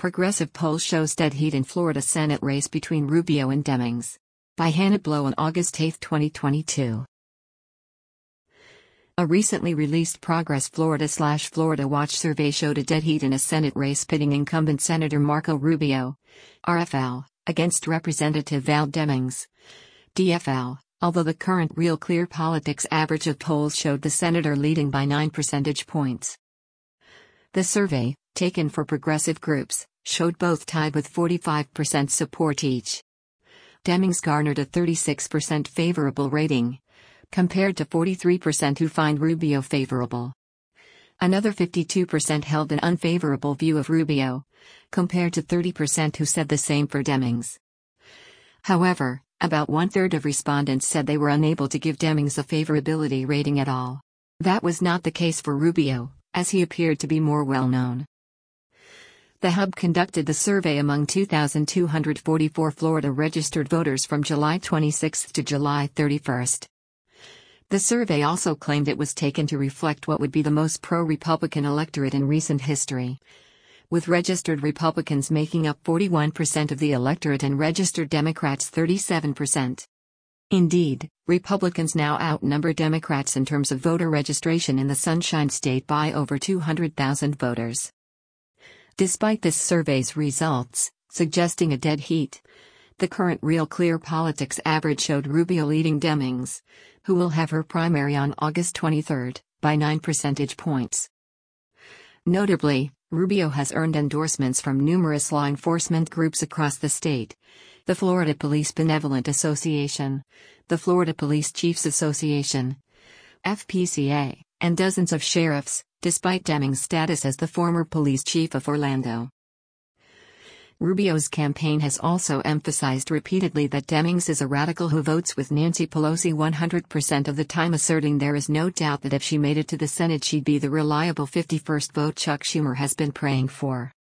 Progressive poll shows dead heat in Florida Senate race between Rubio and Demings. By Hannah Blow on August 8, 2022. A recently released Progress Florida/Florida Watch survey showed a dead heat in a Senate race pitting incumbent Senator Marco Rubio, RFL, against Representative Val Demings, DFL, although the current Real Clear Politics average of polls showed the senator leading by 9 percentage points. The survey, taken for progressive groups, showed both tied with 45% support each. Demings garnered a 36% favorable rating, compared to 43% who find Rubio favorable. Another 52% held an unfavorable view of Rubio, compared to 30% who said the same for Demings. However, about one-third of respondents said they were unable to give Demings a favorability rating at all. That was not the case for Rubio, as he appeared to be more well-known. The Hub conducted the survey among 2,244 Florida registered voters from July 26 to July 31. The survey also claimed it was taken to reflect what would be the most pro-Republican electorate in recent history, with registered Republicans making up 41% of the electorate and registered Democrats 37%. Indeed, Republicans now outnumber Democrats in terms of voter registration in the Sunshine State by over 200,000 voters. Despite this survey's results, suggesting a dead heat, the current Real Clear Politics average showed Rubio leading Demings, who will have her primary on August 23, by 9 percentage points. Notably, Rubio has earned endorsements from numerous law enforcement groups across the state: the Florida Police Benevolent Association, the Florida Police Chiefs Association, FPCA, and dozens of sheriffs, despite Demings' status as the former police chief of Orlando. Rubio's campaign has also emphasized repeatedly that Demings is a radical who votes with Nancy Pelosi 100% of the time, asserting there is no doubt that if she made it to the Senate she'd be the reliable 51st vote Chuck Schumer has been praying for.